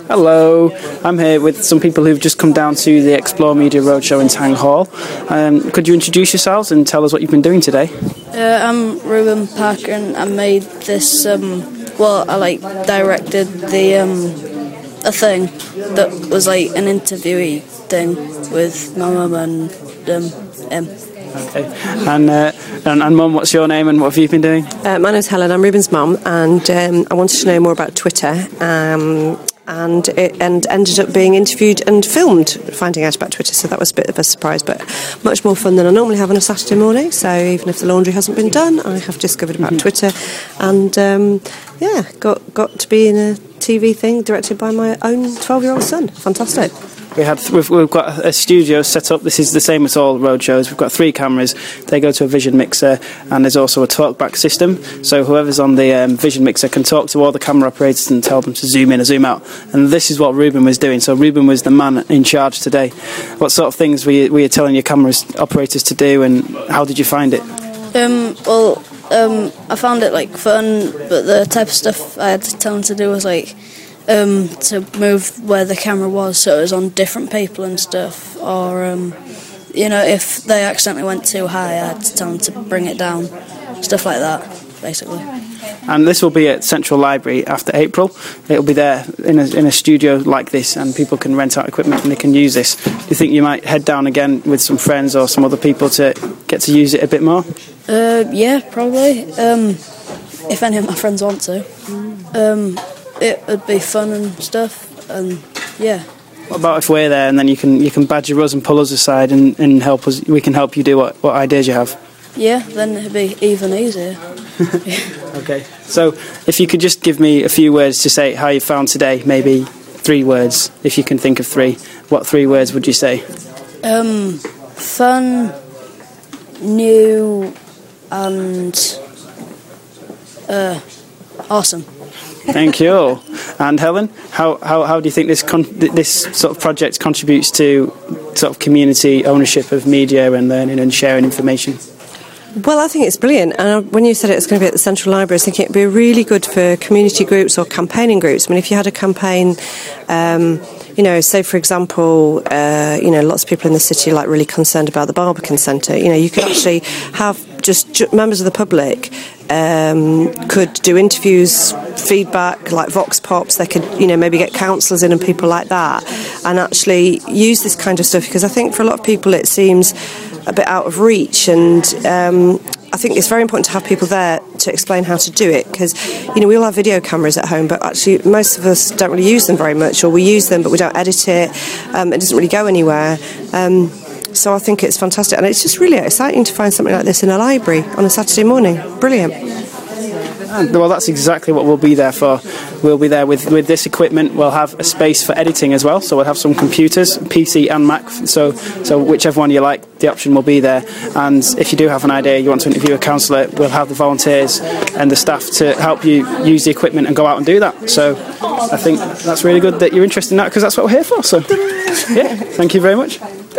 Hello, I'm here with some people who've just come down to the Explore Media Roadshow in Town Hall. Could you introduce yourselves and tell us what you've been doing today? I'm Ruben Parker and I made this, I directed a thing that was like an interviewee thing with my mum and him. Okay. And Mum, what's your name and what have you been doing? My name's Helen, I'm Ruben's mum, and I wanted to know more about Twitter, and ended up being interviewed and filmed finding out about Twitter, so that was a bit of a surprise, but much more fun than I normally have on a Saturday morning. So even if the laundry hasn't been done, I have discovered about Twitter, and got to be in a TV thing directed by my own 12-year-old son. Fantastic. We've got a studio set up. This is the same as all road shows. We've got 3 cameras. They go to a vision mixer, and there's also a talkback system. So whoever's on the vision mixer can talk to all the camera operators and tell them to zoom in or zoom out. And this is what Ruben was doing. So Ruben was the man in charge today. What sort of things were you telling your camera operators to do, and how did you find it? I found it fun, but the type of stuff I had to tell them to do was to move where the camera was so it was on different people and stuff, or if they accidentally went too high I had to tell them to bring it down, stuff like that basically. And this will be at Central Library after April. It'll be there in a studio like this, and people can rent out equipment and they can use this. Do you think you might head down again with some friends or some other people to get to use it a bit more? Yeah, probably. If any of my friends want to. It would be fun and stuff, and yeah. What about if we're there and then you can badger us and pull us aside and help us? We can help you do what ideas you have. Yeah, then it'd be even easier. Okay, so if you could just give me a few words to say how you found today, maybe 3 words, if you can think of 3. What 3 words would you say? Fun, new, and awesome. Thank you. And Helen, how do you think this sort of project contributes to sort of community ownership of media and learning and sharing information? Well, I think it's brilliant. And when you said it was going to be at the Central Library, I was thinking it'd be really good for community groups or campaigning groups. I mean, if you had a campaign, say for example, lots of people in the city are really concerned about the Barbican Centre. You could actually have just members of the public could do interviews, feedback, like Vox Pops. They could, maybe get counsellors in and people like that, and actually use this kind of stuff, because I think for a lot of people it seems a bit out of reach, and I think it's very important to have people there to explain how to do it, because we all have video cameras at home, but actually most of us don't really use them very much, or we use them but we don't edit it. It doesn't really go anywhere. So I think it's fantastic, and it's just really exciting to find something like this in a library on a Saturday morning. Brilliant. Well, that's exactly what we'll be there for. We'll be there with this equipment. We'll have a space for editing as well, so we'll have some computers, PC and Mac, so whichever one you like, the option will be there. And if you do have an idea, you want to interview a counsellor, we'll have the volunteers and the staff to help you use the equipment and go out and do that. So I think that's really good that you're interested in that, because that's what we're here for. So yeah, thank you very much.